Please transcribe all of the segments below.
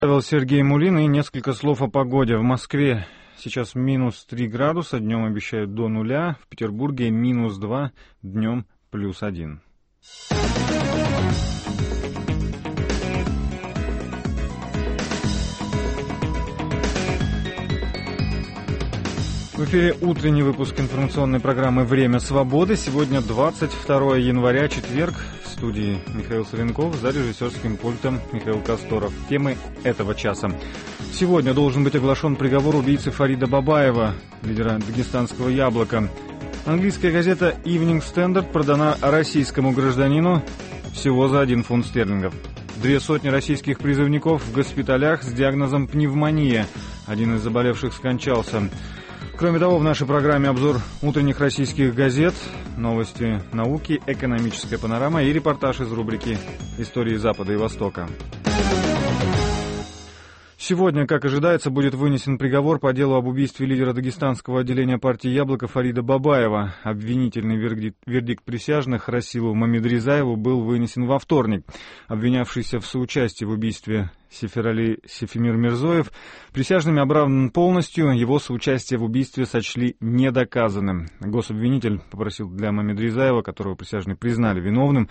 Сергей Мулин, и несколько слов о погоде. В Москве сейчас минус 3 градуса, днем обещают до нуля, в Петербурге минус 2, днем плюс 1. В эфире утренний выпуск информационной программы «Время свободы». Сегодня 22 января, четверг. В студии Михаил Савенков, за режиссерским пультом Михаил Косторов. Темы этого часа. Сегодня должен быть оглашен приговор убийцы Фарида Бабаева, лидера дагестанского «Яблока». Английская газета Evening Standard продана российскому гражданину всего за 1 фунт стерлингов. 200 российских призывников в госпиталях с диагнозом пневмония. Один из заболевших скончался. Кроме того, в нашей программе обзор утренних российских газет, новости науки, экономическая панорама и репортаж из рубрики «Истории Запада и Востока». Сегодня, как ожидается, будет вынесен приговор по делу об убийстве лидера дагестанского отделения партии «Яблоко» Фарида Бабаева. Обвинительный вердикт присяжных Расилу Мамедризаеву был вынесен во вторник. Обвинявшийся в соучастии в убийстве Сеферали Сефимир Мирзоев присяжными оправдан полностью, его соучастие в убийстве сочли недоказанным. Гособвинитель попросил для Мамедризаева, которого присяжные признали виновным,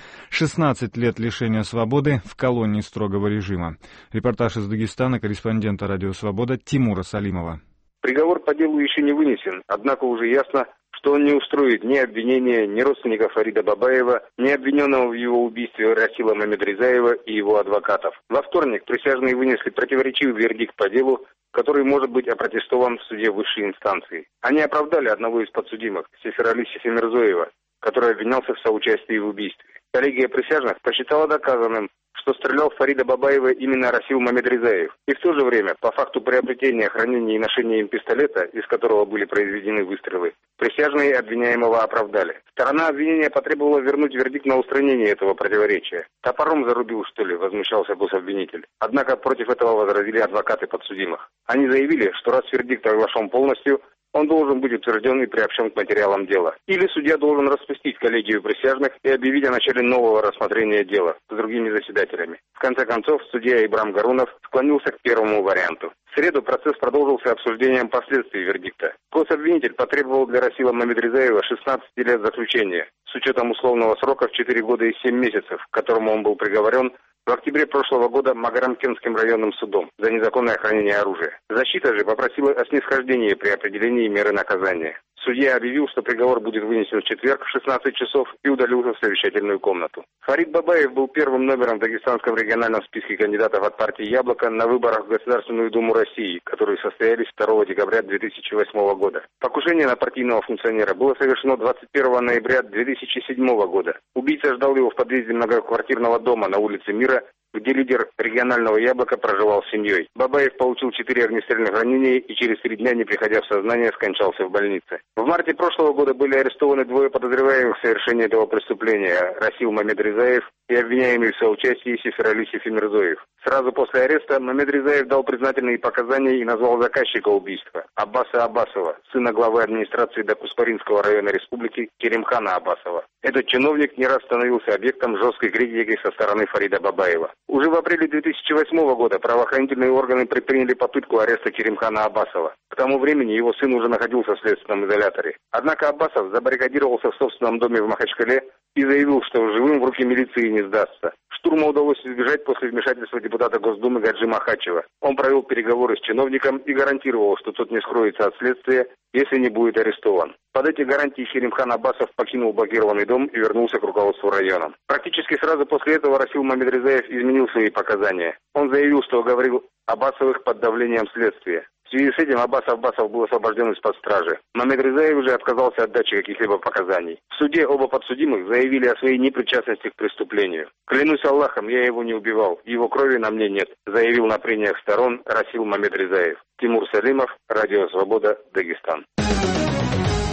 16 лет лишения свободы в колонии строгого режима. Репортаж из Дагестана корреспондента «Радио Свобода» Тимура Салимова. Приговор по делу еще не вынесен, однако уже ясно, что он не устроит ни обвинения, ни родственников Фарида Бабаева, ни обвиненного в его убийстве Расила Мамедризаева и его адвокатов. Во вторник присяжные вынесли противоречивый вердикт по делу, который может быть опротестован в суде высшей инстанции. Они оправдали одного из подсудимых, Сеферали Сефимирзоева, который обвинялся в соучастии в убийстве. Коллегия присяжных посчитала доказанным, что стрелял в Фарида Бабаева именно Расил Мамедризаев. И в то же время, по факту приобретения, хранения и ношения им пистолета, из которого были произведены выстрелы, присяжные обвиняемого оправдали. Сторона обвинения потребовала вернуть вердикт на устранение этого противоречия. «Топором зарубил, что ли?» — возмущался гособвинитель. Однако против этого возразили адвокаты подсудимых. Они заявили, что раз вердикт оглашен полностью, он должен быть утвержден и приобщен к материалам дела. Или судья должен распустить коллегию присяжных и объявить о начале нового рассмотрения дела с другими заседателями. В конце концов, судья Ибрам Гарунов склонился к первому варианту. В среду процесс продолжился обсуждением последствий вердикта. Гособвинитель потребовал для Расила Мамедризаева 16 лет заключения, с учетом условного срока в 4 года и 7 месяцев, к которому он был приговорен в октябре прошлого года Магарамкентским районным судом за незаконное хранение оружия. Защита же попросила о снисхождении при определении меры наказания. Судья объявил, что приговор будет вынесен в четверг в 16 часов и удалился в совещательную комнату. Фарид Бабаев был первым номером в Дагестанском региональном списке кандидатов от партии «Яблоко» на выборах в Государственную Думу России, которые состоялись 2 декабря 2008 года. Покушение на партийного функционера было совершено 21 ноября 2007 года. Убийца ждал его в подъезде многоквартирного дома на улице Мира, где лидер регионального «Яблока» проживал с семьей. Бабаев получил 4 огнестрельных ранения и через 3 дня, не приходя в сознание, скончался в больнице. В марте прошлого года были арестованы 2 подозреваемых в совершении этого преступления – Расил Мамедризаев и обвиняемый в соучастии Сеферали Сефимирзоев. Сразу после ареста Мамедризаев дал признательные показания и назвал заказчика убийства – Аббаса Аббасова, сына главы администрации Дакуспаринского района республики Керимхана Аббасова. Этот чиновник не раз становился объектом жесткой критики со стороны Фарида Бабаева. Уже в апреле 2008 года правоохранительные органы предприняли попытку ареста Керимхана Аббасова. К тому времени его сын уже находился в следственном изоляторе. Однако Аббасов забаррикадировался в собственном доме в Махачкале и заявил, что живым в руки милиции не сдастся. Штурма удалось избежать после вмешательства депутата Госдумы Гаджи Махачева. Он провел переговоры с чиновником и гарантировал, что тот не скроется от следствия, если не будет арестован. Под эти гарантии Керимхан Аббасов покинул блокированный дом и вернулся к руководству района. Практически сразу после этого Расил Мамедризаев изменил свои показания. Он заявил, что говорил Аббасовых под давлением следствия. В связи с этим Аббас Аббасов был освобожден из-под стражи. Мамедризаев уже отказался от дачи каких-либо показаний. В суде оба подсудимых заявили о своей непричастности к преступлению. «Клянусь Аллахом, я его не убивал, его крови на мне нет», заявил на прениях сторон Расил Мамедризаев. Тимур Салимов, Радио Свобода, Дагестан.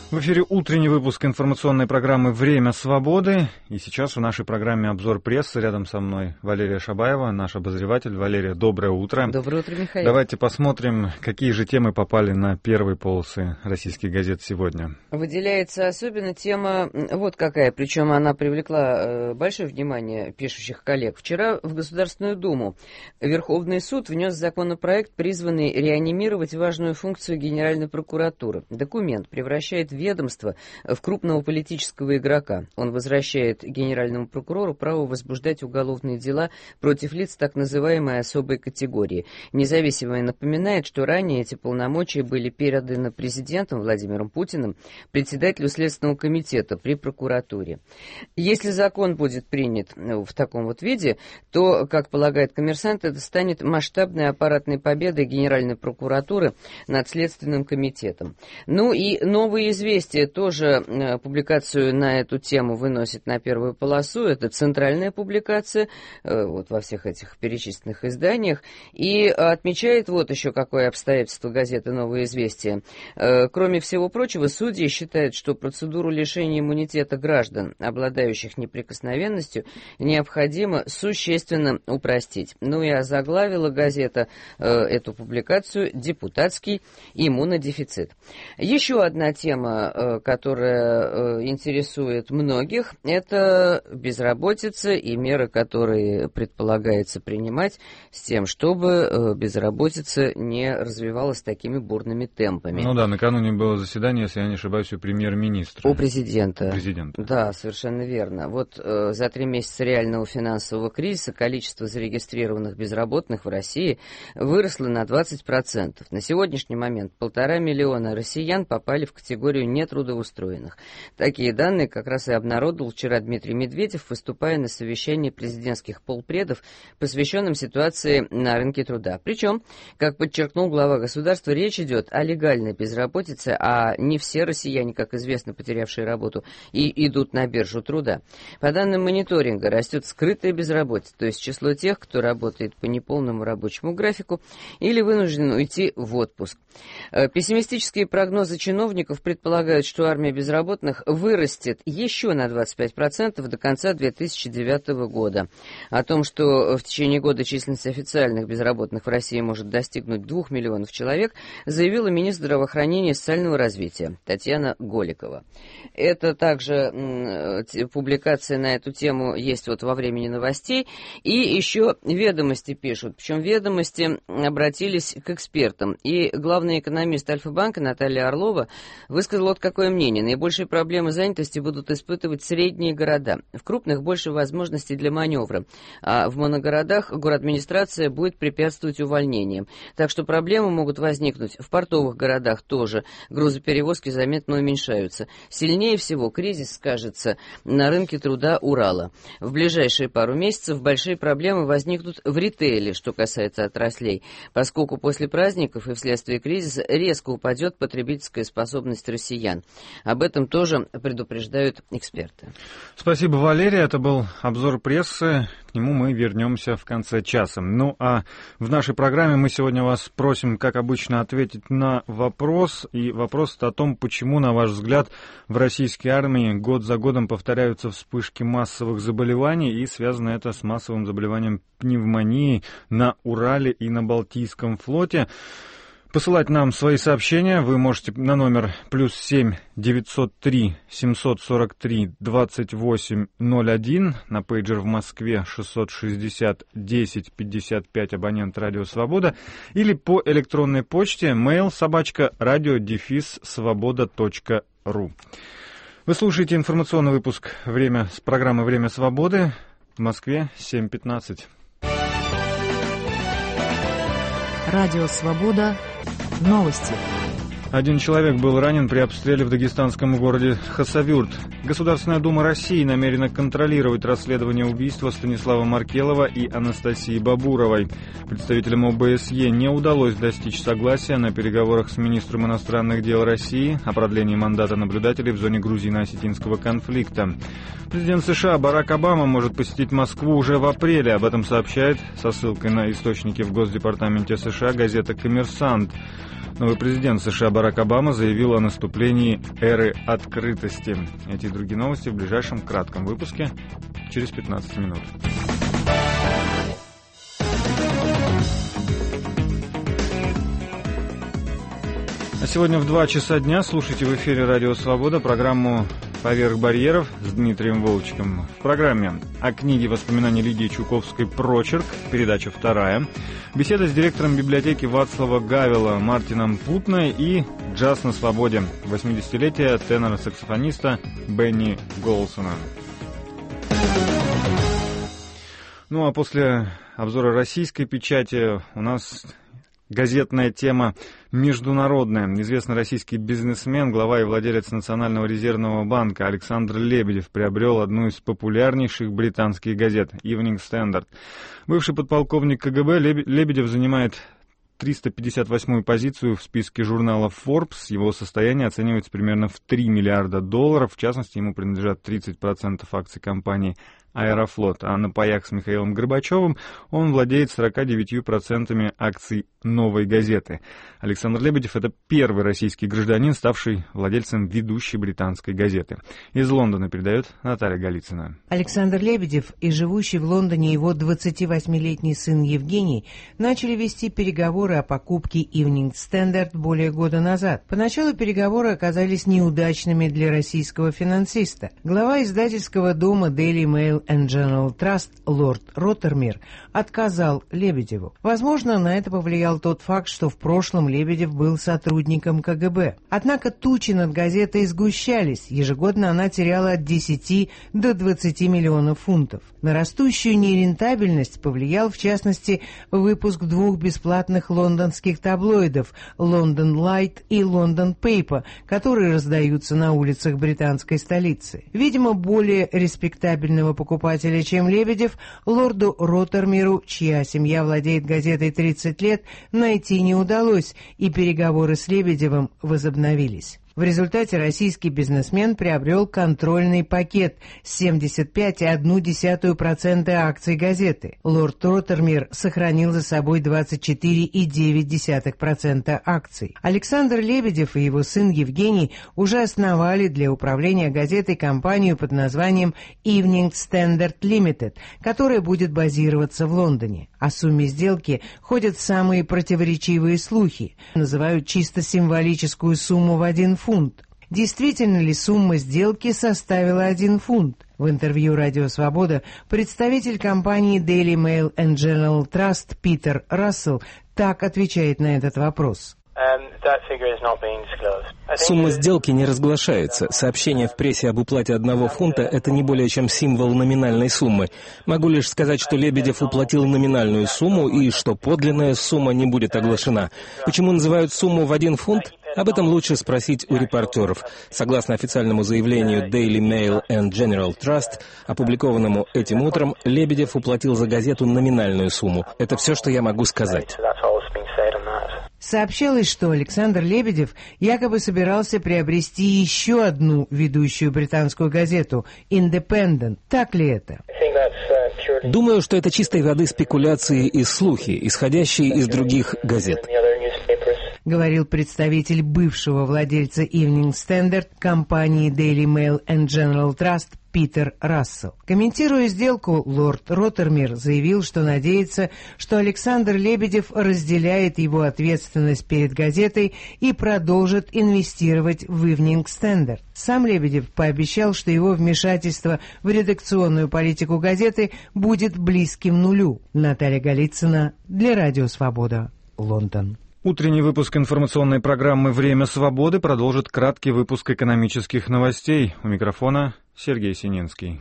В эфире утренний выпуск информационной программы «Время свободы». И сейчас в нашей программе обзор прессы. Рядом со мной Валерия Шабаева, наш обозреватель. Валерия, доброе утро. Доброе утро, Михаил. Давайте посмотрим, какие же темы попали на первые полосы российских газет сегодня. Выделяется особенно тема, вот какая, причем она привлекла большое внимание пишущих коллег. Вчера в Государственную Думу Верховный суд внес законопроект, призванный реанимировать важную функцию Генеральной прокуратуры. Документ превращает ведомство в крупного политического игрока. Он возвращает генеральному прокурору право возбуждать уголовные дела против лиц так называемой особой категории. Независимое напоминает, что ранее эти полномочия были переданы президентом Владимиром Путиным, председателю Следственного комитета при прокуратуре. Если закон будет принят в таком вот виде, то, как полагает «Коммерсант», это станет масштабной аппаратной победой Генеральной прокуратуры над Следственным комитетом. Ну и новые известия тоже публикацию на эту тему выносит на первую полосу. Это центральная публикация вот во всех этих перечисленных изданиях. И отмечает вот еще какое обстоятельство газеты «Новые известия». Кроме всего прочего, судьи считают, что процедуру лишения иммунитета граждан, обладающих неприкосновенностью, необходимо существенно упростить. Ну и озаглавила газета эту публикацию «Депутатский иммунодефицит». Еще одна тема, которая интересует многих, это безработица и меры, которые предполагается принимать с тем, чтобы безработица не развивалась такими бурными темпами. Ну да, накануне было заседание, если я не ошибаюсь, у премьер-министра. У президента. Президента. Да, совершенно верно. Вот за 3 месяца реального финансового кризиса количество зарегистрированных безработных в России выросло на 20%. На сегодняшний момент 1,5 миллиона россиян попали в категорию нетрудоустроенных. Такие данные как раз и обнародовал вчера Дмитрий Медведев, выступая на совещании президентских полпредов, посвященном ситуации на рынке труда. Причем, как подчеркнул глава государства, речь идет о легальной безработице, а не все россияне, как известно, потерявшие работу, и идут на биржу труда. По данным мониторинга, растет скрытая безработица, то есть число тех, кто работает по неполному рабочему графику или вынужден уйти в отпуск. Пессимистические прогнозы чиновников предполагают, что армия безработных вырастет еще на 25% до конца 2009 года. О том, что в течение года численность официальных безработных в России может достигнуть 2 миллионов человек, заявила министр здравоохранения и социального развития Татьяна Голикова. Это также публикация на эту тему есть вот во времени новостей. И еще «Ведомости» пишут. Причем «Ведомости» обратились к экспертам. И главный экономист Альфа-банка Наталья Орлова высказала вот какое мнение. Наибольшие проблемы занятости будут испытывать средние города. В крупных больше возможностей для маневра. А в моногородах городадминистрация будет препятствовать увольнениям. Так что проблемы могут возникнуть в портовых городах тоже. Грузоперевозки заметно уменьшаются. Сильнее всего кризис скажется на рынке труда Урала. В ближайшие пару месяцев большие проблемы возникнут в ритейле, что касается отраслей, поскольку после праздников и вследствие кризиса резко упадет потребительская способность россиян. Об этом тоже предупреждают эксперты. Спасибо, Валерия. Это был обзор прессы. К нему мы вернемся в конце часа. Ну а в нашей программе мы сегодня вас просим, как обычно, ответить на вопрос. И вопрос о том, почему, на ваш взгляд, в российской армии год за годом повторяются вспышки массовых заболеваний, и связано это с массовым заболеванием пневмонии на Урале и на Балтийском флоте. Посылать нам свои сообщения вы можете на номер +7 903 743 2801, на пейджер в Москве 660 10 55, абонент «Радио Свобода», или по электронной почте mail@radio-svoboda.ru. Вы слушаете информационный выпуск с программы «Время свободы». В Москве 7:15. Радио «Свобода». Новости. 1 человек был ранен при обстреле в дагестанском городе Хасавюрт. Государственная дума России намерена контролировать расследование убийства Станислава Маркелова и Анастасии Бабуровой. Представителям ОБСЕ не удалось достичь согласия на переговорах с министром иностранных дел России о продлении мандата наблюдателей в зоне грузино-осетинского конфликта. Президент США Барак Обама может посетить Москву уже в апреле. Об этом сообщает со ссылкой на источники в Госдепартаменте США газета «Коммерсант». Новый президент США Барак Барак Обама заявил о наступлении эры открытости. Эти и другие новости в ближайшем кратком выпуске через 15 минут. А сегодня в 2 часа дня слушайте в эфире «Радио Свобода» программу «Поверх барьеров» с Дмитрием Волчком. В программе о книге воспоминаний Лидии Чуковской «Прочерк», передача 2, беседа с директором библиотеки Вацлава Гавела Мартином Путной и «Джаз на свободе», 80-летие тенора-саксофониста Бенни Голсона. Ну а после обзора российской печати у нас газетная тема международная. Известный российский бизнесмен, глава и владелец Национального резервного банка Александр Лебедев приобрел одну из популярнейших британских газет Evening Standard. Бывший подполковник КГБ Лебедев занимает 358-ю позицию в списке журнала Forbes. Его состояние оценивается примерно в $3 миллиарда. В частности, ему принадлежат 30% акций компании «Аэрофлот», а на паях с Михаилом Горбачевым он владеет 49% акций «Новой газеты». Александр Лебедев — это первый российский гражданин, ставший владельцем ведущей британской газеты. Из Лондона передает Наталья Голицына. Александр Лебедев и живущий в Лондоне его 28-летний сын Евгений начали вести переговоры о покупке Evening Standard более года назад. Поначалу переговоры оказались неудачными для российского финансиста. Глава издательского дома Daily Mail and General Trust лорд Роттермир отказал Лебедеву. Возможно, на это повлиял тот факт, что в прошлом Лебедев был сотрудником КГБ. Однако тучи над газетой сгущались. Ежегодно она теряла от 10 до 20 миллионов фунтов. На растущую нерентабельность повлиял, в частности, выпуск 2 бесплатных лондонских таблоидов London Light и London Paper, которые раздаются на улицах британской столицы. Видимо, более респектабельного покупателя, чем Лебедев, лорду Роттермиру, чья семья владеет газетой 30 лет, найти не удалось, и переговоры с Лебедевым возобновились. В результате российский бизнесмен приобрел контрольный пакет 75,1% акций газеты. Лорд Роттермир сохранил за собой 24,9% акций. Александр Лебедев и его сын Евгений уже основали для управления газетой компанию под названием Evening Standard Limited, которая будет базироваться в Лондоне. О сумме сделки ходят самые противоречивые слухи. Называют чисто символическую сумму в 1 фунт. Действительно ли сумма сделки составила 1 фунт? В интервью «Радио Свобода» представитель компании Daily Mail and General Trust Питер Рассел так отвечает на этот вопрос. Сумма сделки не разглашается. Сообщение в прессе об уплате 1 фунта – это не более чем символ номинальной суммы. Могу лишь сказать, что Лебедев уплатил номинальную сумму и что подлинная сумма не будет оглашена. Почему называют сумму в 1 фунт? Об этом лучше спросить у репортеров. Согласно официальному заявлению Daily Mail and General Trust, опубликованному этим утром, Лебедев уплатил за газету номинальную сумму. Это все, что я могу сказать. Сообщалось, что Александр Лебедев якобы собирался приобрести еще одну ведущую британскую газету «Independent». Так ли это? Думаю, что это чистой воды спекуляции и слухи, исходящие из других газет. Говорил представитель бывшего владельца Evening Standard компании Daily Mail and General Trust Питер Рассел. Комментируя сделку, лорд Роттермир заявил, что надеется, что Александр Лебедев разделяет его ответственность перед газетой и продолжит инвестировать в Evening Standard. Сам Лебедев пообещал, что его вмешательство в редакционную политику газеты будет близким нулю. Наталья Голицына для «Радио Свобода», Лондон. Утренний выпуск информационной программы «Время свободы» продолжит краткий выпуск экономических новостей. У микрофона Сергей Сининский.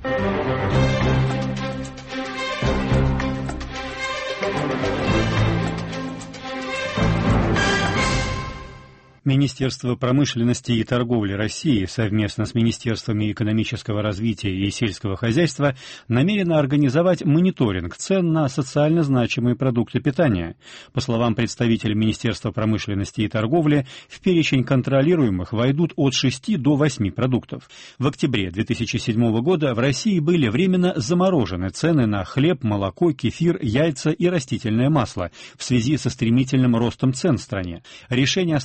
Министерство промышленности и торговли России совместно с Министерствами экономического развития и сельского хозяйства намерено организовать мониторинг цен на социально значимые продукты питания. По словам представителя Министерства промышленности и торговли, в перечень контролируемых войдут от 6 до 8 продуктов. В октябре 2007 года в России были временно заморожены цены на хлеб, молоко, кефир, яйца и растительное масло в связи со стремительным ростом цен в стране. Решение оставалось в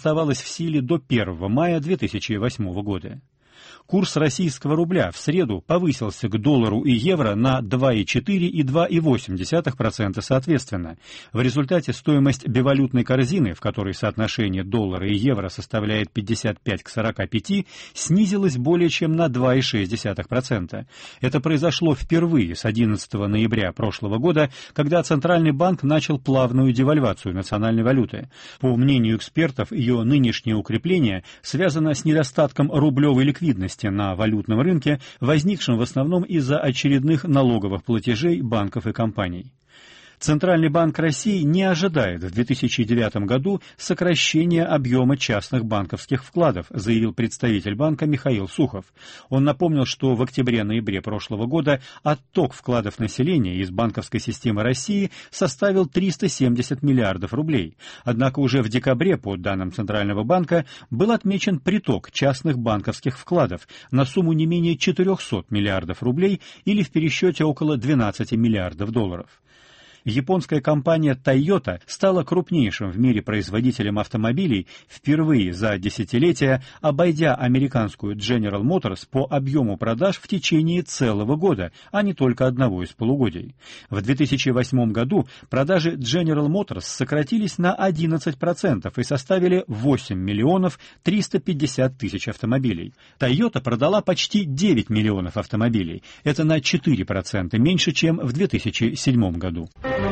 силе до 1 мая 2008 года. Курс российского рубля в среду повысился к доллару и евро на 2,4 и 2,8% соответственно. В результате стоимость бивалютной корзины, в которой соотношение доллара и евро составляет 55 к 45, снизилась более чем на 2,6%. Это произошло впервые с 11 ноября прошлого года, когда Центральный банк начал плавную девальвацию национальной валюты. По мнению экспертов, ее нынешнее укрепление связано с недостатком рублевой ликвидности на валютном рынке, возникшем в основном из-за очередных налоговых платежей банков и компаний. Центральный банк России не ожидает в 2009 году сокращения объема частных банковских вкладов, заявил представитель банка Михаил Сухов. Он напомнил, что в октябре-ноябре прошлого года отток вкладов населения из банковской системы России составил 370 миллиардов рублей. Однако уже в декабре, по данным Центрального банка, был отмечен приток частных банковских вкладов на сумму не менее 400 миллиардов рублей или в пересчете около 12 миллиардов долларов. Японская компания Toyota стала крупнейшим в мире производителем автомобилей, впервые за десятилетия обойдя американскую General Motors по объему продаж в течение целого года, а не только одного из полугодий. В 2008 году продажи General Motors сократились на 11% и составили 8 миллионов 350 тысяч автомобилей. Toyota продала почти 9 миллионов автомобилей. Это на 4% меньше, чем в 2007 году.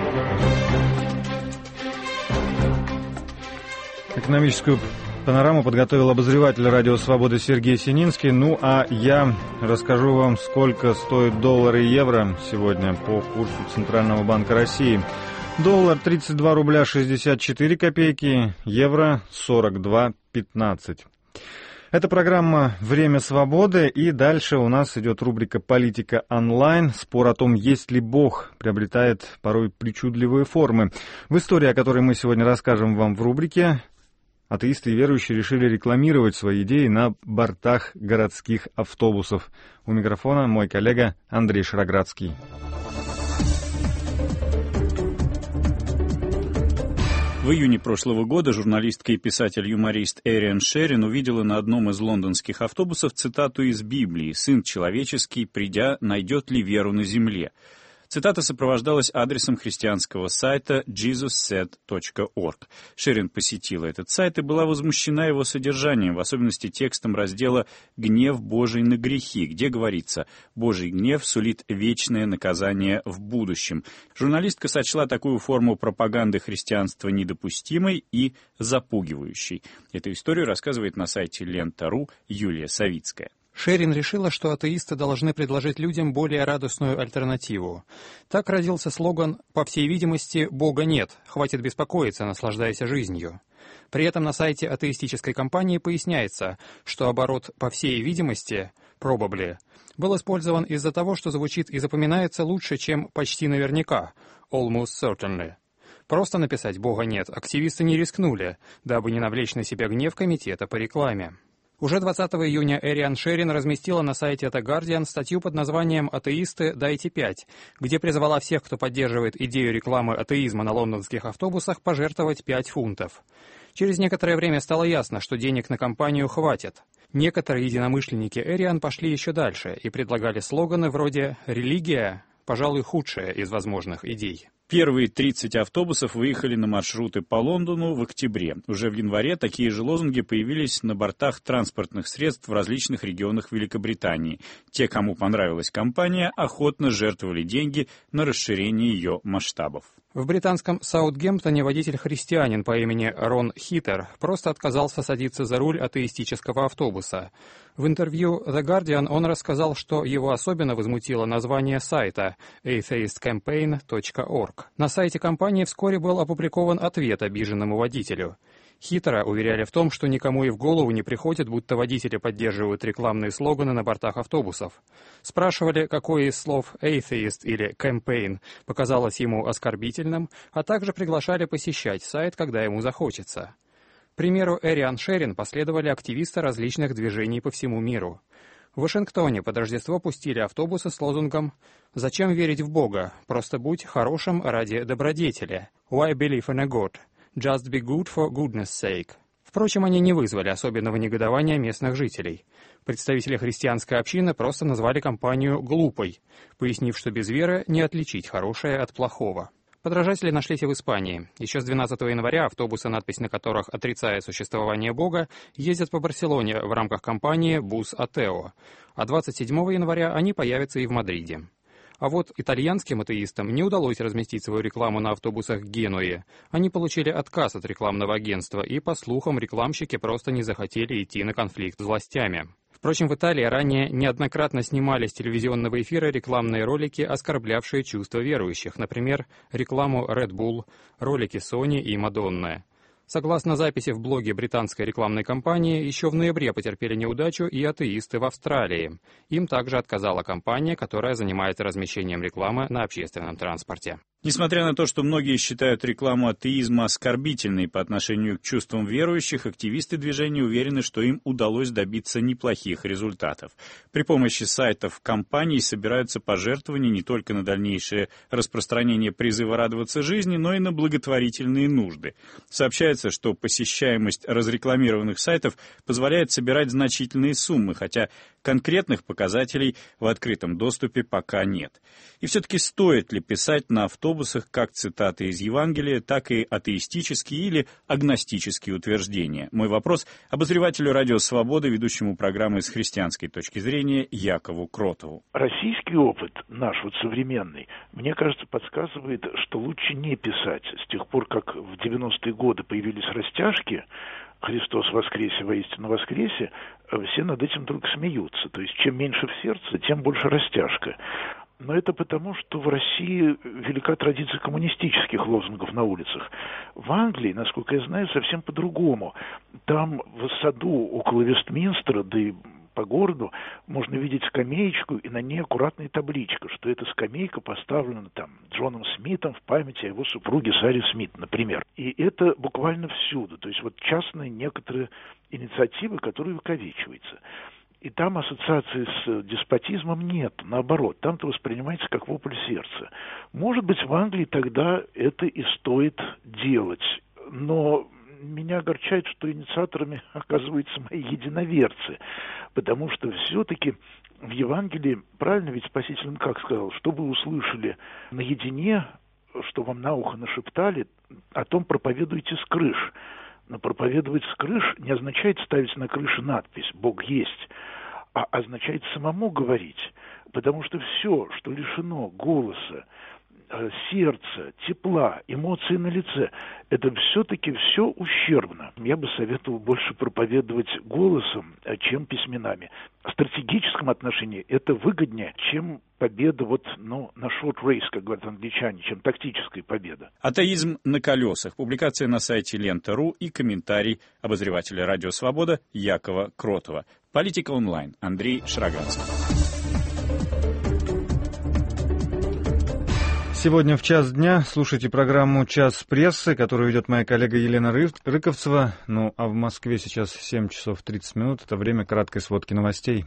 Экономическую панораму подготовил обозреватель «Радио Свобода» Сергей Сининский. Ну а я расскажу вам, сколько стоит доллар и евро сегодня по курсу Центрального банка России. Доллар 32 рубля 64 копейки, евро 42,15. Это программа «Время свободы», и дальше у нас идет рубрика «Политика онлайн». Спор о том, есть ли Бог, приобретает порой причудливые формы. В истории, о которой мы сегодня расскажем вам в рубрике, атеисты и верующие решили рекламировать свои идеи на бортах городских автобусов. У микрофона мой коллега Андрей Шароградский. В июне прошлого года журналистка и писатель-юморист Эриан Шерин увидела на одном из лондонских автобусов цитату из Библии «Сын человеческий, придя, найдет ли веру на земле?». Цитата сопровождалась адресом христианского сайта jesussaid.org. Шерин посетила этот сайт и была возмущена его содержанием, в особенности текстом раздела «Гнев Божий на грехи», где говорится «Божий гнев сулит вечное наказание в будущем». Журналистка сочла такую форму пропаганды христианства недопустимой и запугивающей. Эту историю рассказывает на сайте Лента.ру Юлия Савицкая. Шерин решила, что атеисты должны предложить людям более радостную альтернативу. Так родился слоган «По всей видимости, Бога нет, хватит беспокоиться, наслаждайся жизнью». При этом на сайте атеистической компании поясняется, что оборот «по всей видимости» (probably) был использован из-за того, что звучит и запоминается лучше, чем «почти наверняка» (almost certainly). Просто написать «Бога нет» активисты не рискнули, дабы не навлечь на себя гнев комитета по рекламе. Уже 20 июня Эриан Шерин разместила на сайте The Guardian статью под названием «Атеисты, дайте 5», где призвала всех, кто поддерживает идею рекламы атеизма на лондонских автобусах, пожертвовать 5 фунтов. Через некоторое время стало ясно, что денег на кампанию хватит. Некоторые единомышленники Эриан пошли еще дальше и предлагали слоганы вроде «Религия, пожалуй, худшая из возможных идей». Первые 30 автобусов выехали на маршруты по Лондону в октябре. Уже в январе такие же лозунги появились на бортах транспортных средств в различных регионах Великобритании. Те, кому понравилась кампания, охотно жертвовали деньги на расширение ее масштабов. В британском Саутгемптоне водитель-христианин по имени Рон Хитер просто отказался садиться за руль атеистического автобуса. В интервью The Guardian он рассказал, что его особенно возмутило название сайта atheistcampaign.org. На сайте компании вскоре был опубликован ответ обиженному водителю. Хитера уверяли в том, что никому и в голову не приходит, будто водители поддерживают рекламные слоганы на бортах автобусов. Спрашивали, какое из слов «atheist» или «campaign» показалось ему оскорбительным, а также приглашали посещать сайт, когда ему захочется. К примеру Эриан Шерин последовали активисты различных движений по всему миру. В Вашингтоне под Рождество пустили автобусы с лозунгом «Зачем верить в Бога? Просто будь хорошим ради добродетели. Why believe in a God? Just be good for goodness sake». Впрочем, они не вызвали особенного негодования местных жителей. Представители христианской общины просто назвали кампанию «глупой», пояснив, что без веры не отличить хорошее от плохого. Подражатели нашлись и в Испании. Еще с 12 января автобусы, надпись на которых отрицает существование Бога, ездят по Барселоне в рамках кампании «Бус Атео», а 27 января они появятся и в Мадриде. А вот итальянским атеистам не удалось разместить свою рекламу на автобусах Генуи. Они получили отказ от рекламного агентства, и, по слухам, рекламщики просто не захотели идти на конфликт с властями. Впрочем, в Италии ранее неоднократно снимали с телевизионного эфира рекламные ролики, оскорблявшие чувства верующих, например, рекламу Red Bull, ролики Sony и Madonna. Согласно записи в блоге британской рекламной компании, еще в ноябре потерпели неудачу и атеисты в Австралии. Им также отказала компания, которая занимается размещением рекламы на общественном транспорте. Несмотря на то, что многие считают рекламу атеизма оскорбительной по отношению к чувствам верующих, активисты движения уверены, что им удалось добиться неплохих результатов. При помощи сайтов компаний собираются пожертвования не только на дальнейшее распространение призыва радоваться жизни, но и на благотворительные нужды. Сообщается, что посещаемость разрекламированных сайтов позволяет собирать значительные суммы, хотя конкретных показателей в открытом доступе пока нет. И все-таки стоит ли писать на автобусах как цитаты из Евангелия, так и атеистические или агностические утверждения? Мой вопрос обозревателю «Радио Свобода», ведущему программы с христианской точки зрения Якову Кротову. Российский опыт, наш вот современный, мне кажется, подсказывает, что лучше не писать. С тех пор, как в 90-е годы появились растяжки, «Христос воскресе, воистину воскресе», все над этим вдруг смеются. То есть, чем меньше в сердце, тем больше растяжка. Но это потому, что в России велика традиция коммунистических лозунгов на улицах. В Англии, насколько я знаю, совсем по-другому. Там в саду около Вестминстера, да и по городу, можно видеть скамеечку, и на ней аккуратная табличка, что эта скамейка поставлена там Джоном Смитом в память о его супруге Саре Смит, например. И это буквально всюду. То есть вот частные некоторые инициативы, которые увековечиваются. И там ассоциации с деспотизмом нет, наоборот, там-то воспринимается как вопль сердца. Может быть, в Англии тогда это и стоит делать, но меня огорчает, что инициаторами оказываются мои единоверцы, потому что все-таки в Евангелии, правильно ведь Спаситель как сказал, что вы услышали наедине, что вам на ухо нашептали, о том проповедуйте с крыш. Но проповедовать с крыш не означает ставить на крыше надпись «Бог есть», а означает самому говорить, потому что все, что лишено голоса, сердца, тепла, эмоций на лице, это все-таки все ущербно. Я бы советовал больше проповедовать голосом, чем письменами. В стратегическом отношении это выгоднее, чем победа на short race, как говорят англичане, чем тактическая победа. Атеизм на колесах. Публикация на сайте Лента.ру и комментарий обозревателя «Радио Свобода» Якова Кротова. Политика онлайн. Андрей Шраганцев. Сегодня в час дня слушайте программу «Час прессы», которую ведет моя коллега Елена Рыковцева. Ну, а в Москве сейчас 7 часов 30 минут. Это время краткой сводки новостей.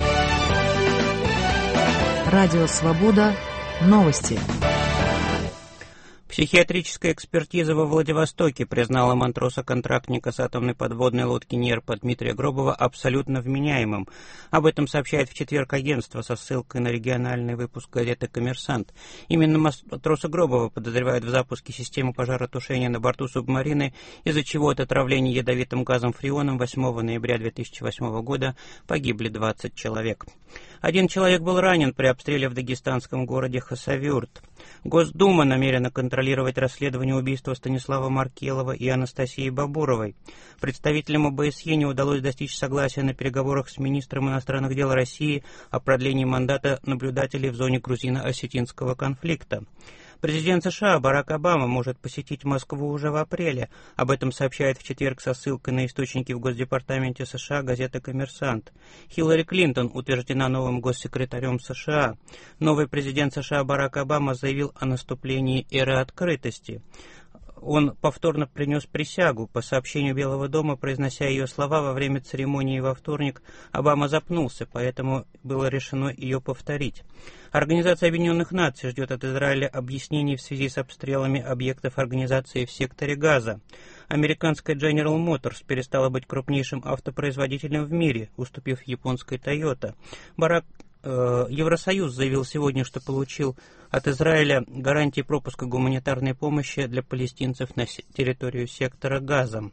Радио «Свобода». Новости. Психиатрическая экспертиза во Владивостоке признала матроса-контрактника с атомной подводной лодки «Нерпа» Дмитрия Гробова абсолютно вменяемым. Об этом сообщает в четверг агентство со ссылкой на региональный выпуск газеты «Коммерсант». Именно матроса Гробова подозревают в запуске системы пожаротушения на борту субмарины, из-за чего от отравления ядовитым газом фреоном 8 ноября 2008 года погибли 20 человек. Один человек был ранен при обстреле в дагестанском городе Хасавюрт. Госдума намерена контролировать расследование убийства Станислава Маркелова и Анастасии Бабуровой. Представителям ОБСЕ не удалось достичь согласия на переговорах с министром иностранных дел России о продлении мандата наблюдателей в зоне грузино-осетинского конфликта. Президент США Барак Обама может посетить Москву уже в апреле. Об этом сообщает в четверг со ссылкой на источники в Госдепартаменте США газета «Коммерсант». Хиллари Клинтон утверждена новым госсекретарем США. Новый президент США Барак Обама заявил о наступлении эры открытости. Он повторно принес присягу. По сообщению Белого дома, произнося ее слова во время церемонии во вторник, Обама запнулся, поэтому было решено ее повторить. Организация Объединенных Наций ждет от Израиля объяснений в связи с обстрелами объектов организации в секторе Газа. Американская General Motors перестала быть крупнейшим автопроизводителем в мире, уступив японской Toyota. Евросоюз заявил сегодня, что получил от Израиля гарантии пропуска гуманитарной помощи для палестинцев на территорию сектора Газа.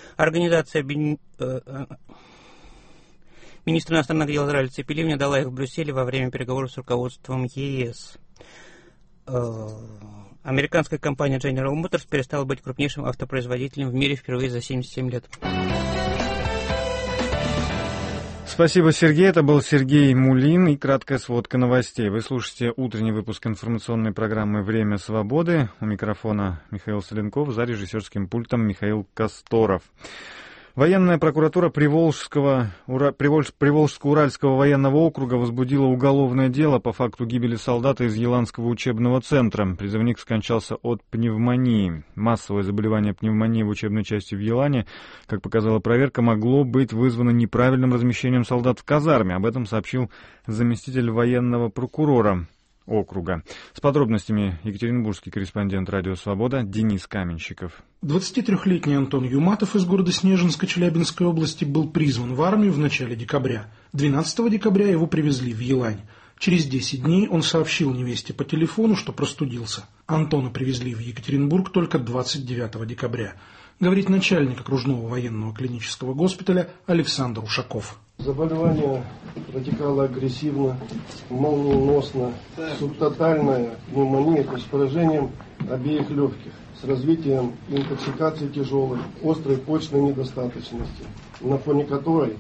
Министр иностранных дел Израиля Ципи Ливни дала их в Брюсселе во время переговоров с руководством ЕС. Американская компания General Motors перестала быть крупнейшим автопроизводителем в мире впервые за 77 лет. Спасибо, Сергей. Это был Сергей Мулин и краткая сводка новостей. Вы слушаете утренний выпуск информационной программы «Время свободы». У микрофона Михаил Соленков, за режиссерским пультом Михаил Косторов. Военная прокуратура Приволжско-Уральского военного округа возбудила уголовное дело по факту гибели солдата из Еланского учебного центра. Призывник скончался от пневмонии. Массовое заболевание пневмонии в учебной части в Елане, как показала проверка, могло быть вызвано неправильным размещением солдат в казарме. Об этом сообщил заместитель военного прокурора округа. С подробностями екатеринбургский корреспондент «Радио Свобода» Денис Каменщиков. 23-летний Антон Юматов из города Снежинска Челябинской области был призван в армию в начале декабря. 12 декабря его привезли в Елань. Через 10 дней он сообщил невесте по телефону, что простудился. Антона привезли в Екатеринбург только 29 декабря, говорит начальник окружного военного клинического госпиталя Александр Ушаков. Заболевание протекало агрессивно, молниеносно, субтотальная пневмония, то есть с поражением обеих легких, с развитием интоксикации тяжелой, острой почечной недостаточности, на фоне которой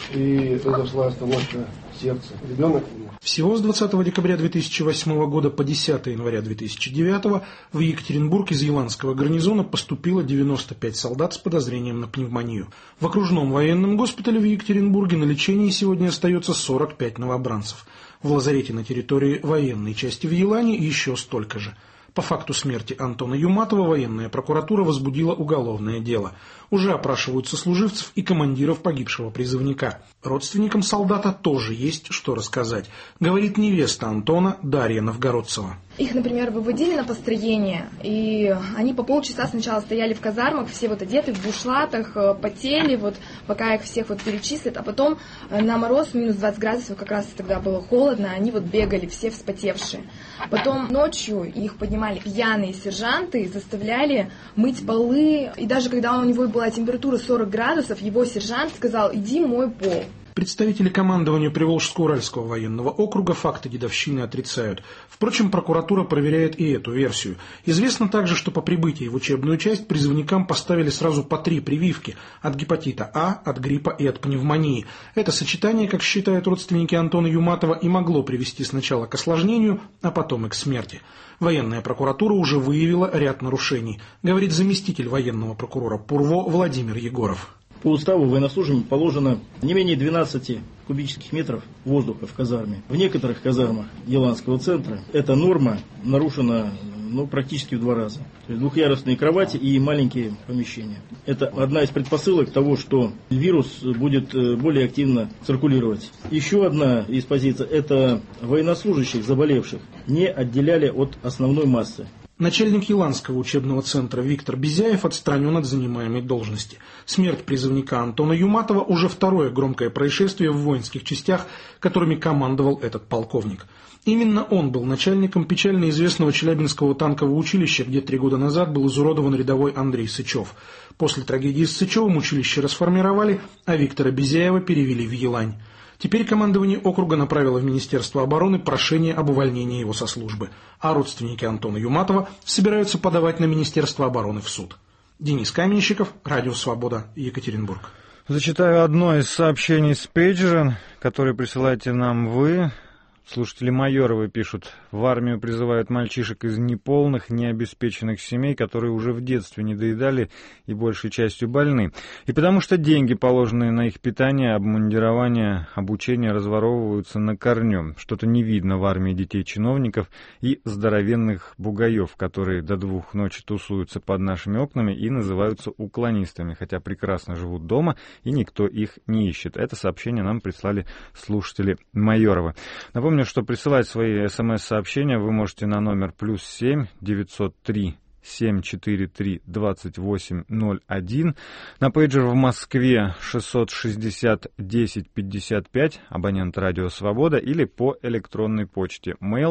и произошла остановка сердца. Ребенок умер. Всего с 20 декабря 2008 года по 10 января 2009 в Екатеринбург из Еланского гарнизона поступило 95 солдат с подозрением на пневмонию. В окружном военном госпитале в Екатеринбурге на лечении сегодня остается 45 новобранцев. В лазарете на территории военной части в Елане еще столько же. По факту смерти Антона Юматова военная прокуратура возбудила уголовное дело. Уже опрашивают сослуживцев и командиров погибшего призывника. Родственникам солдата тоже есть что рассказать, говорит невеста Антона Дарья Новгородцева. Их, например, выводили на построение, и они по полчаса сначала стояли в казармах, все вот одеты в бушлатах, потели, вот пока их всех вот перечислят, а потом на мороз, минус 20 градусов, как раз тогда было холодно, они вот бегали, все вспотевшие. Потом ночью их поднимали пьяные сержанты, заставляли мыть полы, и даже когда у него была температура 40 градусов, его сержант сказал: «Иди мой пол». Представители командования Приволжско-Уральского военного округа факты дедовщины отрицают. Впрочем, прокуратура проверяет и эту версию. Известно также, что по прибытии в учебную часть призывникам поставили сразу по 3 прививки – от гепатита А, от гриппа и от пневмонии. Это сочетание, как считают родственники Антона Юматова, и могло привести сначала к осложнению, а потом и к смерти. Военная прокуратура уже выявила ряд нарушений, говорит заместитель военного прокурора ПУРВО Владимир Егоров. По уставу военнослужащим положено не менее 12 кубических метров воздуха в казарме. В некоторых казармах Еланского центра эта норма нарушена практически в 2 раза. То есть двухъярусные кровати и маленькие помещения. Это одна из предпосылок того, что вирус будет более активно циркулировать. Еще одна из позиций – это военнослужащих, заболевших, не отделяли от основной массы. Начальник Еланского учебного центра Виктор Безяев отстранен от занимаемой должности. Смерть призывника Антона Юматова уже 2-е громкое происшествие в воинских частях, которыми командовал этот полковник. Именно он был начальником печально известного Челябинского танкового училища, где 3 года назад был изуродован рядовой Андрей Сычев. После трагедии с Сычевым училище расформировали, а Виктора Безяева перевели в Елань. Теперь командование округа направило в Министерство обороны прошение об увольнении его со службы, а родственники Антона Юматова собираются подавать на Министерство обороны в суд. Денис Каменщиков, Радио Свобода, Екатеринбург. Зачитаю одно из сообщений с пейджера, которые присылаете нам вы. Слушатели Майоровы пишут: в армию призывают мальчишек из неполных, необеспеченных семей, которые уже в детстве не доедали и большей частью больны. И потому что деньги, положенные на их питание, обмундирование, обучение, разворовываются на корню. Что-то не видно в армии детей чиновников и здоровенных бугаев, которые до 2 ночи тусуются под нашими окнами и называются уклонистами, хотя прекрасно живут дома и никто их не ищет. Это сообщение нам прислали слушатели Майорова. Напомню, что присылать свои СМС-сообщения вы можете на номер +7 903 743-2801. На пейджер в Москве 660-10-55, абонент «Радио Свобода», или по электронной почте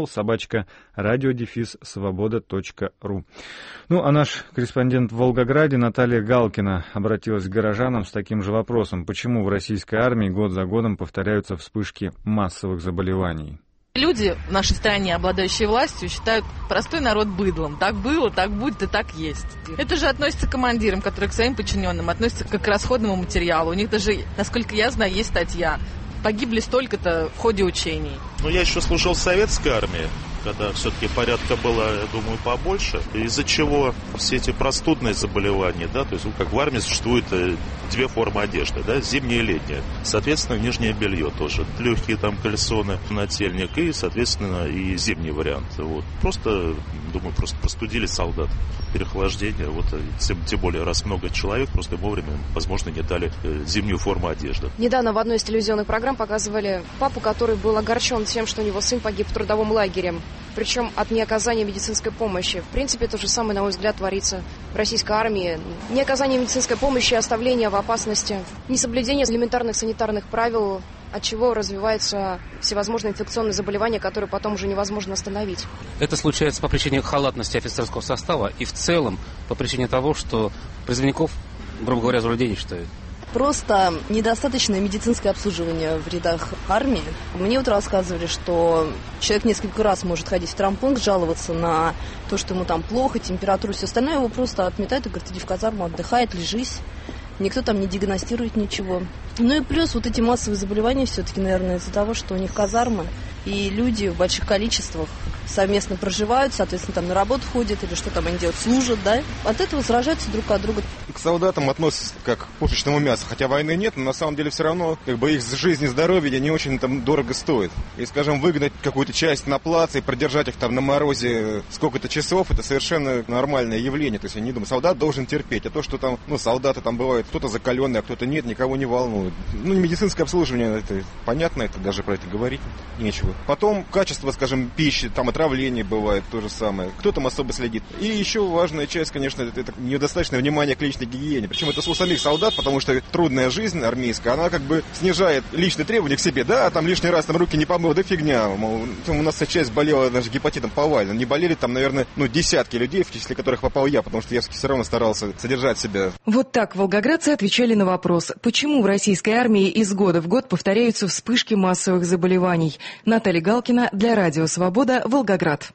mail@radio-svoboda.ru. Ну, а наш корреспондент в Волгограде Наталья Галкина обратилась к горожанам с таким же вопросом. Почему в российской армии год за годом повторяются вспышки массовых заболеваний? Люди в нашей стране, обладающие властью, считают простой народ быдлом. Так было, так будет и так есть. Это же относится к командирам, которые к своим подчиненным относятся как к расходному материалу. У них даже, насколько я знаю, есть статья. Погибли столько-то в ходе учений. Ну, я еще служил в советской армии, когда все-таки порядка было, я думаю, побольше, из-за чего все эти простудные заболевания, да, то есть, как в армии существует две формы одежды, да, зимняя и летняя. Соответственно, нижнее белье тоже, легкие там кальсоны, нательник и, соответственно, и зимний вариант. Вот. Просто, думаю, просто простудились солдат, переохлаждение, вот, тем более, раз много человек, просто вовремя, возможно, не дали зимнюю форму одежды. Недавно в одной из телевизионных программ показывали папу, который был огорчен тем, что у него сын погиб в трудовом лагере, причем от неоказания медицинской помощи. В принципе, то же самое, на мой взгляд, творится в российской армии. Неоказание медицинской помощи, оставление в опасности, несоблюдение элементарных санитарных правил, от чего развиваются всевозможные инфекционные заболевания, которые потом уже невозможно остановить. Это случается по причине халатности офицерского состава и в целом по причине того, что призывников, грубо говоря, за людей не считают. Просто недостаточное медицинское обслуживание в рядах армии. Мне вот рассказывали, что человек несколько раз может ходить в травмпункт, жаловаться на то, что ему там плохо, температуру, все остальное, его просто отметают и говорят, иди в казарму, отдыхай, лежись. Никто там не диагностирует ничего. Ну и плюс вот эти массовые заболевания все-таки, наверное, из-за того, что у них казармы, и люди в больших количествах совместно проживают, соответственно, там на работу ходят или что там они делают, служат, да. От этого заражаются друг от друга. К солдатам относятся как к пушечному мясу, хотя войны нет, но на самом деле все равно как бы их жизнь и здоровье не очень там дорого стоит. И, скажем, выгнать какую-то часть на плац и продержать их там на морозе сколько-то часов, это совершенно нормальное явление. То есть я не думаю, солдат должен терпеть, а то, что там, солдаты там бывают, кто-то закаленный, а кто-то нет, никого не волнует. Медицинское обслуживание, это понятно, это даже про это говорить нечего. Потом качество, скажем, пищи, там отравление бывает то же самое. Кто там особо следит? И еще важная часть, конечно, это недостаточное внимание к личной гигиене. Причем это у самих солдат, потому что трудная жизнь армейская, она как бы снижает личные требования к себе. Да, там лишний раз там руки не помыл, да фигня. Мол, у нас часть болела даже гепатитом повально. Не болели там, наверное, десятки людей, в числе которых попал я, потому что я все равно старался содержать себя. Вот так волгоградцы отвечали на вопрос, почему в российской армии из года в год повторяются вспышки массовых заболеваний. Наталья Галкина для Радио Свобода, Волгоград.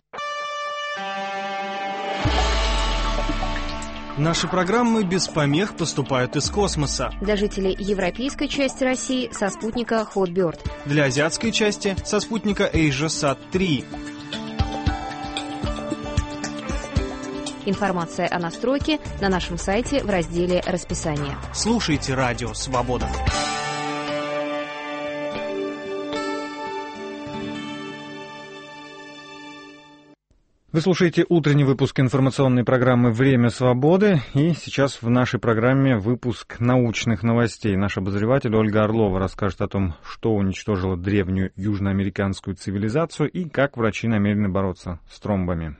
Наши программы без помех поступают из космоса. Для жителей европейской части России со спутника Hotbird. Для азиатской части со спутника AsiaSat-3. Информация о настройке на нашем сайте в разделе «Расписание». Слушайте Радио Свобода. Вы слушаете утренний выпуск информационной программы «Время свободы». И сейчас в нашей программе выпуск научных новостей. Наш обозреватель Ольга Орлова расскажет о том, что уничтожило древнюю южноамериканскую цивилизацию и как врачи намерены бороться с тромбами.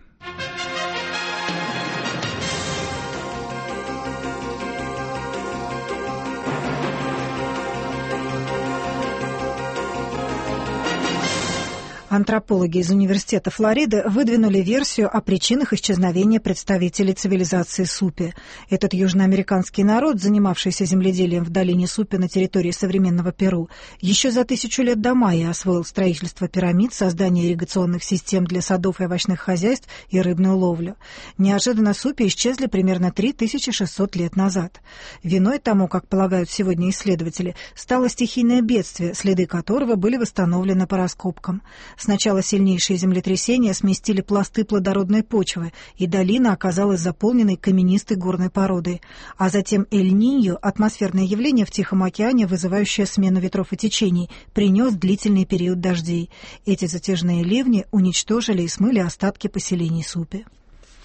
Антропологи из Университета Флориды выдвинули версию о причинах исчезновения представителей цивилизации Супи. Этот южноамериканский народ, занимавшийся земледелием в долине Супи на территории современного Перу, еще за 1000 лет до майя освоил строительство пирамид, создание ирригационных систем для садов и овощных хозяйств и рыбную ловлю. Неожиданно Супи исчезли примерно 3600 лет назад. Виной тому, как полагают сегодня исследователи, стало стихийное бедствие, следы которого были восстановлены по раскопкам. Сначала сильнейшие землетрясения сместили пласты плодородной почвы, и долина оказалась заполненной каменистой горной породой. А затем Эль-Ниньо, атмосферное явление в Тихом океане, вызывающее смену ветров и течений, принес длительный период дождей. Эти затяжные ливни уничтожили и смыли остатки поселений Супи.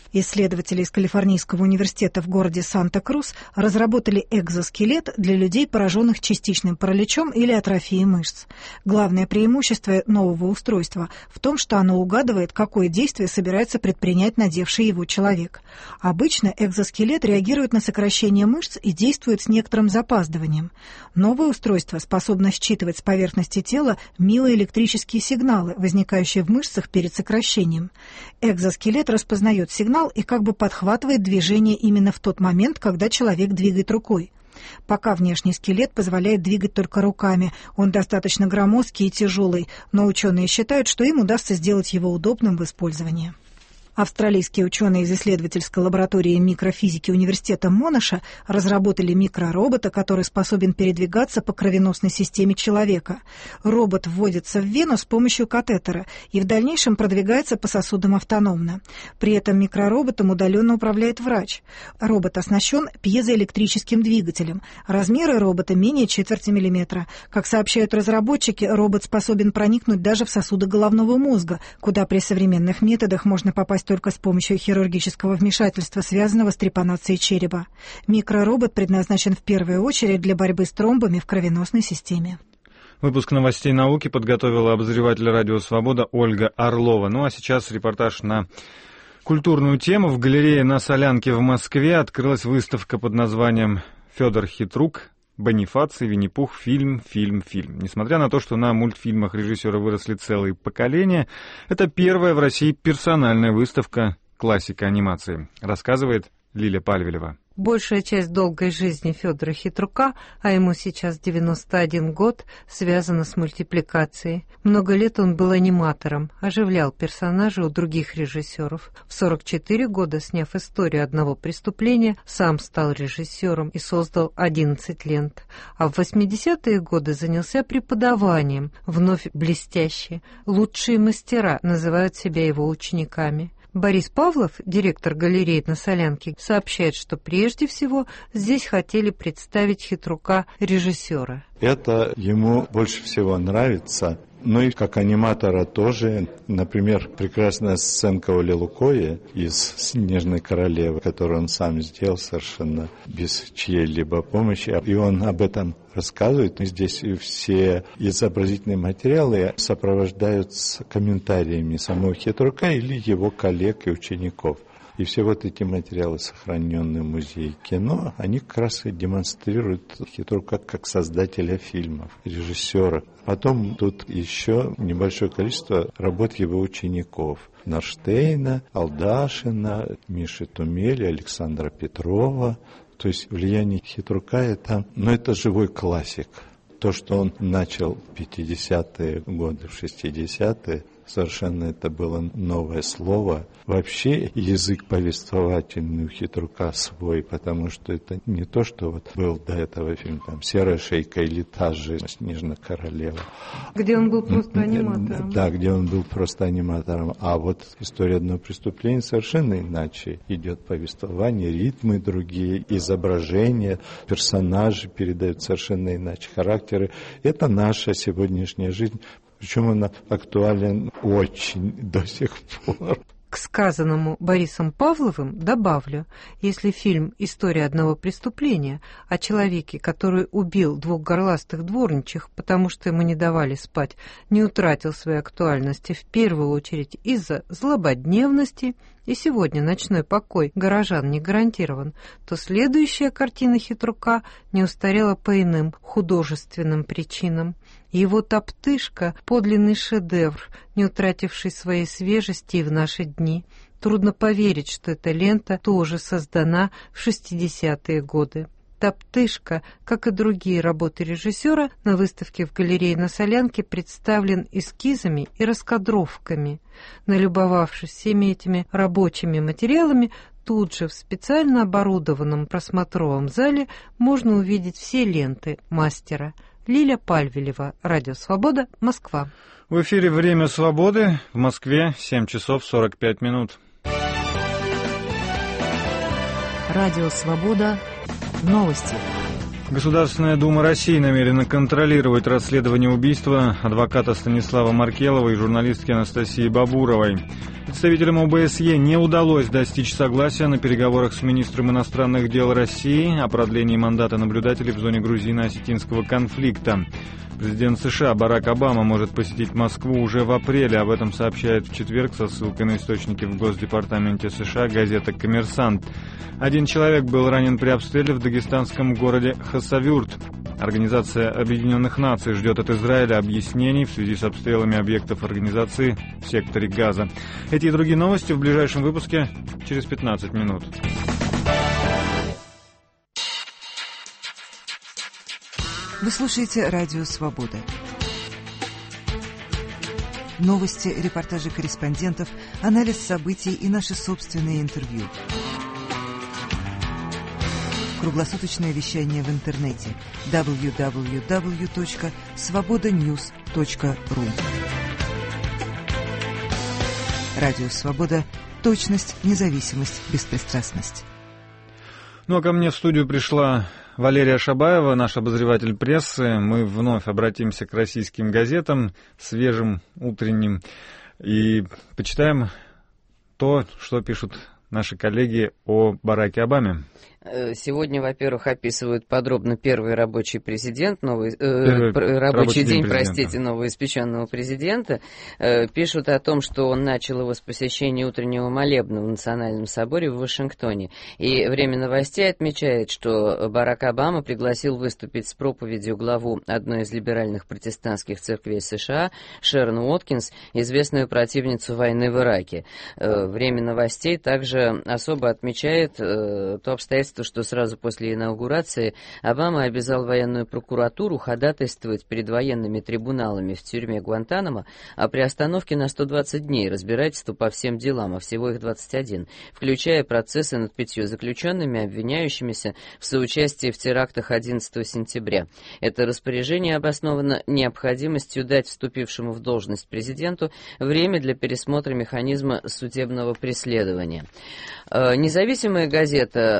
Исследователи из Калифорнийского университета в городе Санта-Крус разработали экзоскелет для людей, пораженных частичным параличом или атрофией мышц. Главное преимущество нового устройства в том, что оно угадывает, какое действие собирается предпринять надевший его человек. Обычно экзоскелет реагирует на сокращение мышц и действует с некоторым запаздыванием. Новое устройство способно считывать с поверхности тела миоэлектрические сигналы, возникающие в мышцах перед сокращением. Экзоскелет распознает сигнал и как бы подхватывает движение именно в тот момент, когда человек двигает рукой. Пока внешний скелет позволяет двигать только руками, он достаточно громоздкий и тяжелый, но ученые считают, что им удастся сделать его удобным в использовании. Австралийские ученые из исследовательской лаборатории микрофизики университета Монаша разработали микроробота, который способен передвигаться по кровеносной системе человека. Робот вводится в вену с помощью катетера и в дальнейшем продвигается по сосудам автономно. При этом микророботом удаленно управляет врач. Робот оснащен пьезоэлектрическим двигателем. Размеры робота менее 0,25 мм. Как сообщают разработчики, робот способен проникнуть даже в сосуды головного мозга, куда при современных методах можно попасть только с помощью хирургического вмешательства, связанного с трепанацией черепа. Микроробот предназначен в первую очередь для борьбы с тромбами в кровеносной системе. Выпуск новостей науки подготовила обозреватель «Радио Свобода» Ольга Орлова. Ну а сейчас репортаж на культурную тему. В галерее на Солянке в Москве открылась выставка под названием «Федор Хитрук. Бонифаций, Винни-Пух, фильм». Несмотря на то, что на мультфильмах режиссера выросли целые поколения, это первая в России персональная выставка классика анимации, рассказывает Лиля Пальвелева. Большая часть долгой жизни Федора Хитрука, а ему сейчас 91 год, связана с мультипликацией. Много лет он был аниматором, оживлял персонажей у других режиссеров. В 44 года, сняв историю одного преступления, сам стал режиссером и создал 11 лент. А в 80-е годы занялся преподаванием, вновь блестяще. Лучшие мастера называют себя его учениками. Борис Павлов, директор галереи на Солянке, сообщает, что прежде всего здесь хотели представить Хитрука режиссера. Это ему больше всего нравится. Ну и как аниматора тоже. Например, прекрасная сценка Оли Лукоя из «Снежной королевы», которую он сам сделал совершенно без чьей-либо помощи. И он об этом рассказывает. И здесь все изобразительные материалы сопровождаются комментариями самого Хитрука или его коллег и учеников. И все вот эти материалы, сохраненные в музее кино, они как раз и демонстрируют Хитрука как создателя фильмов, режиссера. Потом тут еще небольшое количество работ его учеников. Нарштейна, Алдашина, Миши Тумеля, Александра Петрова. То есть влияние Хитрука это живой классик. То, что он начал в 50-е годы, в 60-е, совершенно это было новое слово. Вообще язык повествовательный у Хитрука свой, потому что это не то, что вот был до этого фильм, там «Серая шейка» или та же «Снежная королева». Где он был просто аниматором. Да, где он был просто аниматором. А вот «История одного преступления» совершенно иначе идет повествование, ритмы другие, изображения, персонажи передают совершенно иначе характеры. Это наша сегодняшняя жизнь. Причем она актуален очень до сих пор. К сказанному Борисом Павловым добавлю, если фильм «История одного преступления» о человеке, который убил 2 горластых дворничих, потому что ему не давали спать, не утратил своей актуальности в первую очередь из-за злободневности, и сегодня ночной покой горожан не гарантирован, то следующая картина Хитрука не устарела по иным художественным причинам. Его «Топтышка» — подлинный шедевр, не утративший своей свежести и в наши дни. Трудно поверить, что эта лента тоже создана в 60-е годы. «Топтышка», как и другие работы режиссера, на выставке в галерее на Солянке представлен эскизами и раскадровками. Налюбовавшись всеми этими рабочими материалами, тут же в специально оборудованном просмотровом зале можно увидеть все ленты мастера. Лиля Пальвелева, Радио Свобода, Москва. В эфире «Время свободы». В Москве 7 часов 45 минут. Радио Свобода. Новости. Государственная Дума России намерена контролировать расследование убийства адвоката Станислава Маркелова и журналистки Анастасии Бабуровой. Представителям ОБСЕ не удалось достичь согласия на переговорах с министром иностранных дел России о продлении мандата наблюдателей в зоне грузино-осетинского конфликта. Президент США Барак Обама может посетить Москву уже в апреле. Об этом сообщает в четверг со ссылкой на источники в Госдепартаменте США газета «Коммерсант». 1 человек был ранен при обстреле в дагестанском городе Хасавюрт. Организация Объединенных Наций ждет от Израиля объяснений в связи с обстрелами объектов организации в секторе Газа. Эти и другие новости в ближайшем выпуске через 15 минут. Вы слушаете «Радио Свобода». Новости, репортажи корреспондентов, анализ событий и наши собственные интервью. Круглосуточное вещание в интернете www.svobodanews.ru. Радио Свобода. Точность, независимость, беспристрастность. Ну а ко мне в студию пришла Валерия Шабаева, наш обозреватель прессы. Мы вновь обратимся к российским газетам, свежим, утренним, и почитаем то, что пишут наши коллеги о Бараке Обаме. Сегодня, во-первых, описывают подробно первый рабочий президент, рабочий день, новоиспеченного президента. Пишут о том, что он начал его с посещения утреннего молебна в Национальном соборе в Вашингтоне. И «Время новостей» отмечает, что Барак Обама пригласил выступить с проповедью главу одной из либеральных протестантских церквей США Шерон Уоткинс, известную противницу войны в Ираке. «Время новостей» также особо отмечает то обстоятельство, что сразу после инаугурации Обама обязал военную прокуратуру ходатайствовать перед военными трибуналами в тюрьме Гуантанамо о приостановке на 120 дней разбирательства по всем делам, а всего их 21, включая процессы над 5 заключенными, обвиняющимися в соучастии в терактах 11 сентября. Это распоряжение обосновано необходимостью дать вступившему в должность президенту время для пересмотра механизма судебного преследования. Независимая газета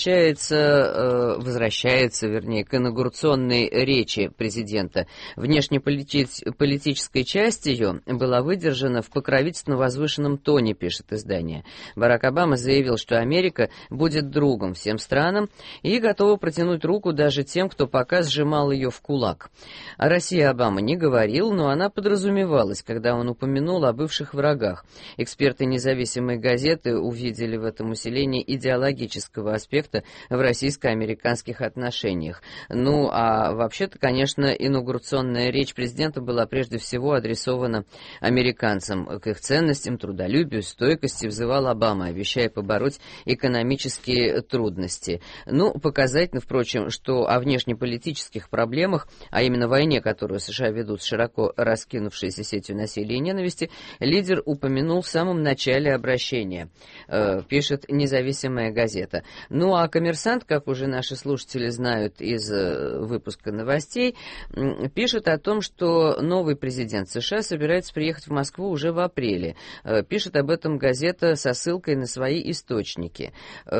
возвращается к инаугурационной речи президента. Внешнеполитической часть ее была выдержана в покровительственно возвышенном тоне, пишет издание. Барак Обама заявил, что Америка будет другом всем странам и готова протянуть руку даже тем, кто пока сжимал ее в кулак. О России Обама не говорил, но она подразумевалась, когда он упомянул о бывших врагах. Эксперты независимой газеты увидели в этом усиление идеологического аспекта в российско-американских отношениях. Ну, а вообще-то, конечно, инаугурационная речь президента была прежде всего адресована американцам. К их ценностям, трудолюбию, стойкости взывал Обама, обещая побороть экономические трудности. Ну, показательно, впрочем, что о внешнеполитических проблемах, а именно войне, которую США ведут с широко раскинувшейся сетью насилия и ненависти, лидер упомянул в самом начале обращения, пишет независимая газета. Ну, а «Коммерсант», как уже наши слушатели знают из выпуска новостей, пишет о том, что новый президент США собирается приехать в Москву уже в апреле. Пишет об этом газета со ссылкой на свои источники.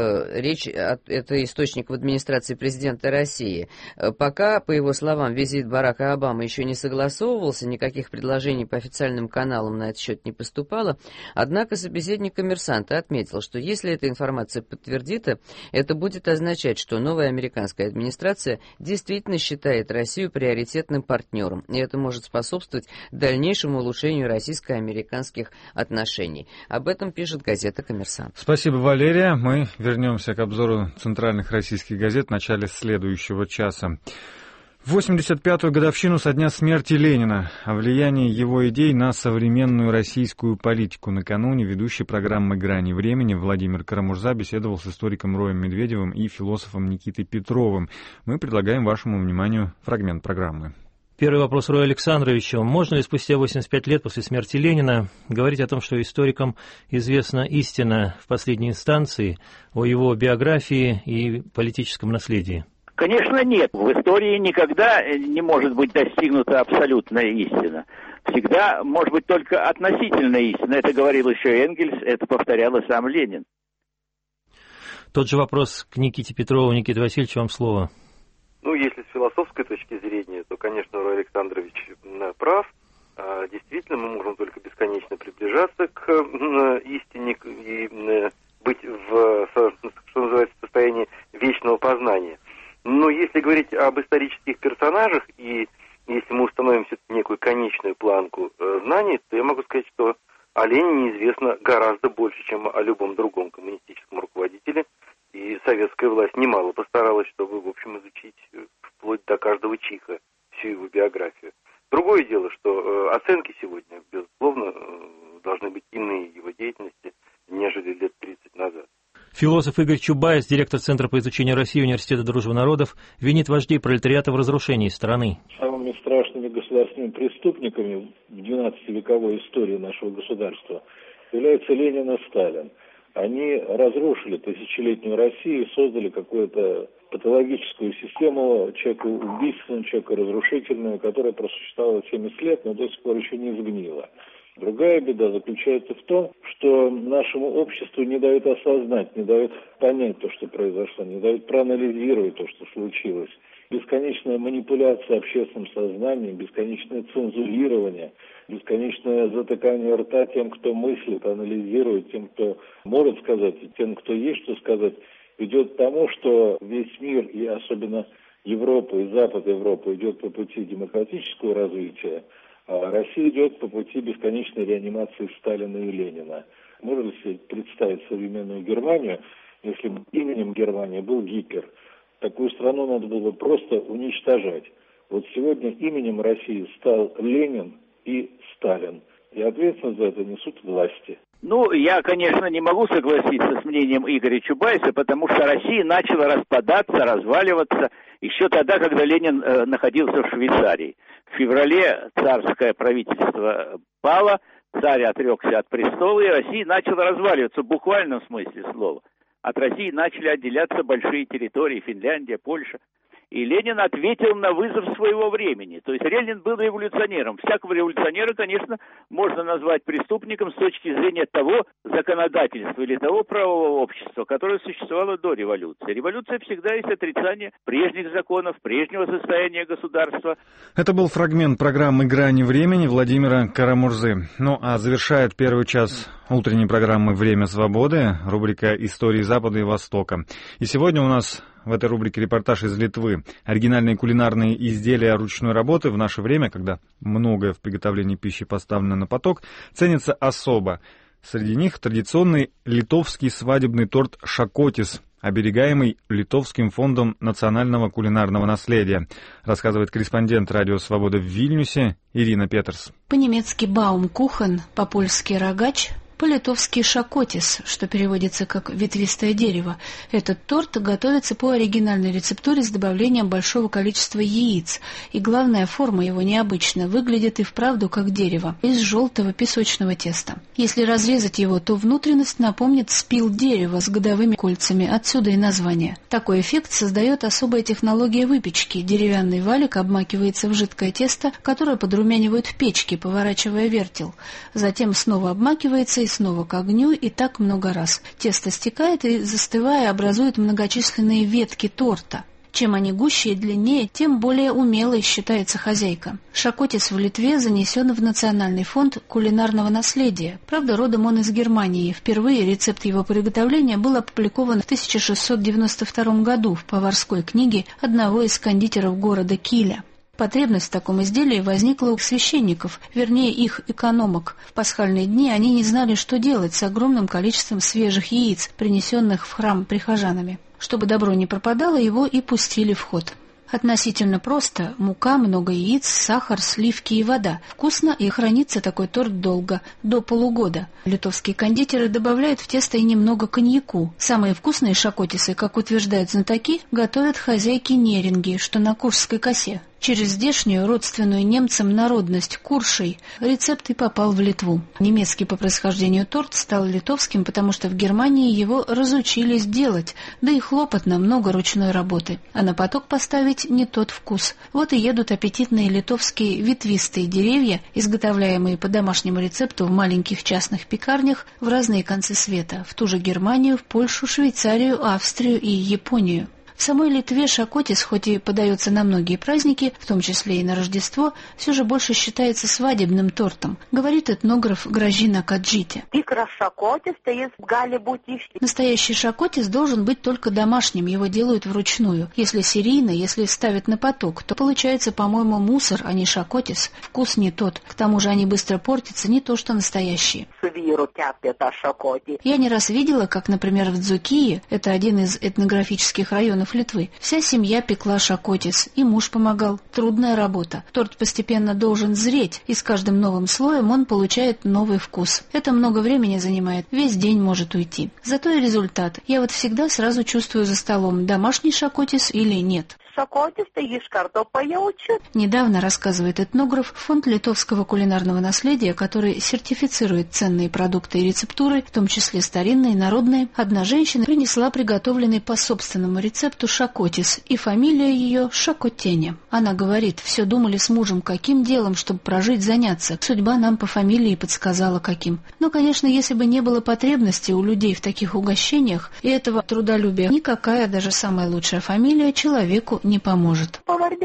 Это источник в администрации президента России. Пока, по его словам, визит Барака Обамы еще не согласовывался, никаких предложений по официальным каналам на этот счет не поступало, однако собеседник «Коммерсанта» отметил, что если эта информация подтвердита, это будет означать, что новая американская администрация действительно считает Россию приоритетным партнером, и это может способствовать дальнейшему улучшению российско-американских отношений. Об этом пишет газета «Коммерсант». Спасибо, Валерия. Мы вернемся к обзору центральных российских газет в начале следующего часа. В 85-ю годовщину со дня смерти Ленина о влиянии его идей на современную российскую политику накануне ведущий программы «Грани времени» Владимир Карамурза беседовал с историком Роем Медведевым и философом Никитой Петровым. Мы предлагаем вашему вниманию фрагмент программы. Первый вопрос Рою Александровичу. Можно ли спустя 85 лет после смерти Ленина говорить о том, что историкам известна истина в последней инстанции о его биографии и политическом наследии? Конечно, нет. В истории никогда не может быть достигнута абсолютная истина. Всегда может быть только относительная истина. Это говорил еще Энгельс, это повторял и сам Ленин. Тот же вопрос к Никите Петрову. Никита Васильевич, вам слово. Ну, если с философской точки зрения, то, конечно, Рой Александрович прав. Действительно, мы можем только бесконечно приближаться к истине и быть что называется, в состоянии вечного познания. Но если говорить об исторических персонажах, и если мы установим все-таки некую конечную планку знаний, то я могу сказать, что о Ленине известно гораздо больше, чем о любом другом коммунистическом руководителе. И советская власть немало постаралась, чтобы, в общем, изучить вплоть до каждого чиха всю его биографию. Другое дело, что оценки сегодня, безусловно, должны быть иные его деятельности, нежели лет 30 назад. Философ Игорь Чубайс, директор Центра по изучению России Университета Дружбы народов, винит вождей пролетариата в разрушении страны. Самыми страшными государственными преступниками в 12-вековой истории нашего государства являются Ленин и Сталин. Они разрушили тысячелетнюю Россию и создали какую-то патологическую систему человекоубийственную, человекоразрушительную, которая просуществовала 70 лет, но до сих пор еще не сгнила. Другая беда заключается в том, что нашему обществу не дают осознать, не дают понять то, что произошло, не дают проанализировать то, что случилось. Бесконечная манипуляция общественным сознанием, бесконечное цензурирование, бесконечное затыкание рта тем, кто мыслит, анализирует, тем, кто может сказать, и тем, кто есть что сказать, ведет к тому, что весь мир, и особенно Европа и Запад Европы, идет по пути демократического развития, а Россия идет по пути бесконечной реанимации Сталина и Ленина. Можно ли себе представить современную Германию, если бы именем Германии был Гитлер? Такую страну надо было просто уничтожать. Вот сегодня именем России стал Ленин и Сталин. И ответственность за это несут власти. Ну, я, конечно, не могу согласиться с мнением Игоря Чубайса, потому что Россия начала распадаться, разваливаться еще тогда, когда Ленин находился в Швейцарии. В феврале царское правительство пало, царь отрекся от престола, и Россия начала разваливаться в буквальном смысле слова. От России начали отделяться большие территории, Финляндия, Польша. И Ленин ответил на вызов своего времени. То есть Ленин был революционером. Всякого революционера, конечно, можно назвать преступником с точки зрения того законодательства или того правового общества, которое существовало до революции. Революция всегда есть отрицание прежних законов, прежнего состояния государства. Это был фрагмент программы «Грани времени» Владимира Карамурзы. Ну а завершает первый час утренней программы «Время свободы» рубрика «Истории Запада и Востока». И сегодня у нас в этой рубрике репортаж из Литвы. Оригинальные кулинарные изделия ручной работы в наше время, когда многое в приготовлении пищи поставлено на поток, ценятся особо. Среди них традиционный литовский свадебный торт «Шакотис», оберегаемый Литовским фондом национального кулинарного наследия, рассказывает корреспондент «Радио Свобода» в Вильнюсе Ирина Петерс. По-немецки «баум-кухен», по-польски «рогач», по-литовски «шакотис», что переводится как «ветвистое дерево». Этот торт готовится по оригинальной рецептуре с добавлением большого количества яиц. И главная форма его необычна, выглядит и вправду как дерево, из желтого песочного теста. Если разрезать его, то внутренность напомнит спил дерева с годовыми кольцами, отсюда и название. Такой эффект создает особая технология выпечки. Деревянный валик обмакивается в жидкое тесто, которое подрумянивают в печке, поворачивая вертел. Затем снова обмакивается и снова к огню, и так много раз. Тесто стекает и, застывая, образует многочисленные ветки торта. Чем они гуще и длиннее, тем более умелой считается хозяйка. Шакотис в Литве занесен в Национальный фонд кулинарного наследия. Правда, родом он из Германии. Впервые рецепт его приготовления был опубликован в 1692 году в поварской книге одного из кондитеров города Киля. Потребность в таком изделии возникла у священников, вернее их экономок. В пасхальные дни они не знали, что делать с огромным количеством свежих яиц, принесенных в храм прихожанами. Чтобы добро не пропадало, его и пустили в ход. Относительно просто: мука, много яиц, сахар, сливки и вода. Вкусно, и хранится такой торт долго, до полугода. Литовские кондитеры добавляют в тесто и немного коньяку. Самые вкусные шакотисы, как утверждают знатоки, готовят хозяйки Неринги, что на Куршской косе. Через здешнюю, родственную немцам народность куршей, рецепт и попал в Литву. Немецкий по происхождению торт стал литовским, потому что в Германии его разучились делать, да и хлопотно, много ручной работы. А на поток поставить не тот вкус. Вот и едут аппетитные литовские ветвистые деревья, изготовляемые по домашнему рецепту в маленьких частных пекарнях в разные концы света, в ту же Германию, в Польшу, Швейцарию, Австрию и Японию. В В самой Литве шакотис, хоть и подается на многие праздники, в том числе и на Рождество, все же больше считается свадебным тортом, говорит этнограф Гражина Каджите. Настоящий шакотис должен быть только домашним, его делают вручную. Если серийно, если ставят на поток, то получается, по-моему, мусор, а не шакотис. Вкус не тот. К тому же они быстро портятся, не то что настоящие. Я не раз видела, как, например, в Дзукии, это один из этнографических районов Литвы, вся семья пекла шакотис, и муж помогал. Трудная работа. Торт постепенно должен зреть, и с каждым новым слоем он получает новый вкус. Это много времени занимает, весь день может уйти. Зато и результат. Я вот всегда сразу чувствую за столом, домашний шакотис или нет. Недавно, рассказывает этнограф, фонд литовского кулинарного наследия, который сертифицирует ценные продукты и рецептуры, в том числе старинные, народные, одна женщина принесла приготовленный по собственному рецепту шакотис, и фамилия ее Шакотене. Она говорит, все думали с мужем, каким делом, чтобы прожить, заняться. Судьба нам по фамилии подсказала, каким. Но, конечно, если бы не было потребности у людей в таких угощениях и этого трудолюбия, никакая, даже самая лучшая фамилия человеку не поможет.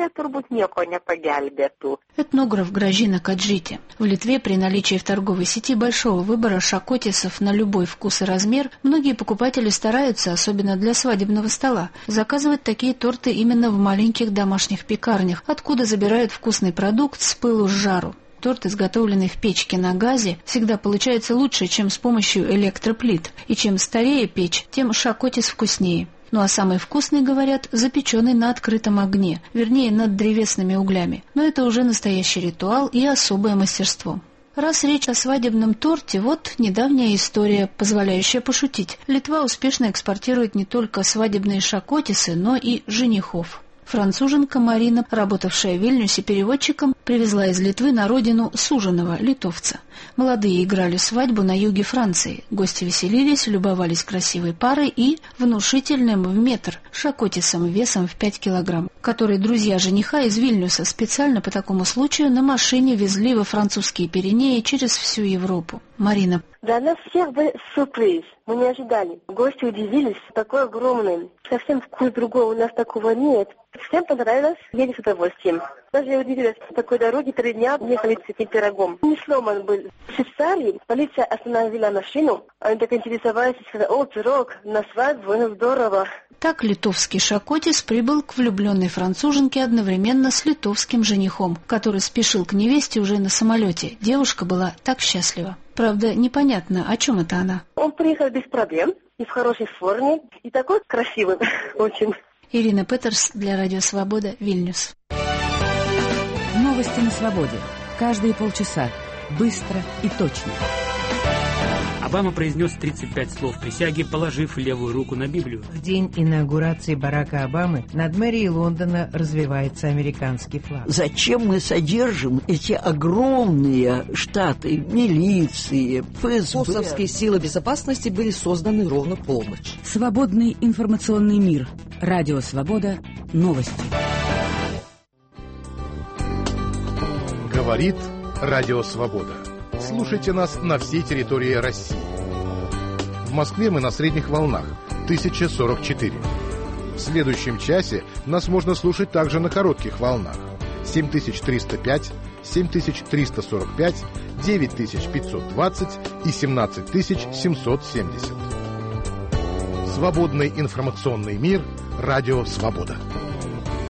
Этнограф Гражина Каджите. В Литве при наличии в торговой сети большого выбора шакотисов на любой вкус и размер, многие покупатели стараются, особенно для свадебного стола, заказывать такие торты именно в маленьких домашних пекарнях, откуда забирают вкусный продукт с пылу с жару. Торт, изготовленный в печке на газе, всегда получается лучше, чем с помощью электроплит, и чем старее печь, тем шакотис вкуснее. Ну а самый вкусный, говорят, запеченный на открытом огне, вернее, над древесными углями. Но это уже настоящий ритуал и особое мастерство. Раз речь о свадебном торте, вот недавняя история, позволяющая пошутить. Литва успешно экспортирует не только свадебные шакотисы, но и женихов. Француженка Марина, работавшая в Вильнюсе переводчиком, привезла из Литвы на родину суженого литовца. Молодые играли свадьбу на юге Франции. Гости веселились, любовались красивой парой и внушительным в метр шакотисом весом в 5 килограмм, который друзья жениха из Вильнюса специально по такому случаю на машине везли во французские Пиренеи через всю Европу. Марина. Для нас всех был сюрприз. Мы не ожидали. Гости удивились. Такой огромный. Совсем вкус другой. У нас такого нет. Всем понравилось. Едем с удовольствием. Даже я удивилась. По такой дороге 3 дня ехали с этим пирогом. Не сломан был. В Швейцарии полиция остановила машину. Они так интересовались. Сказали, о, пирог на свадьбу. Ну, здорово. Так литовский шакотис прибыл к влюбленной француженке одновременно с литовским женихом, который спешил к невесте уже на самолете. Девушка была так счастлива. Правда, непонятно, о чем это она. Он приехал без проблем и в хорошей форме, и такой красивый очень. Ирина Петерс для Радио Свобода, Вильнюс. Новости на свободе. Каждые полчаса. Быстро и точно. Обама произнес 35 слов присяги, положив левую руку на Библию. В день инаугурации Барака Обамы над мэрией Лондона развивается американский флаг. Зачем мы содержим эти огромные штаты милиции, ФСБ? Косовские силы безопасности были созданы ровно полночь. Свободный информационный мир. Радио Свобода. Новости. Говорит Радио Свобода. Слушайте нас на всей территории России. В Москве мы на средних волнах 1044. В следующем часе нас можно слушать также на коротких волнах 7305, 7345, 9520 и 17770. Свободный информационный мир. Радио Свобода.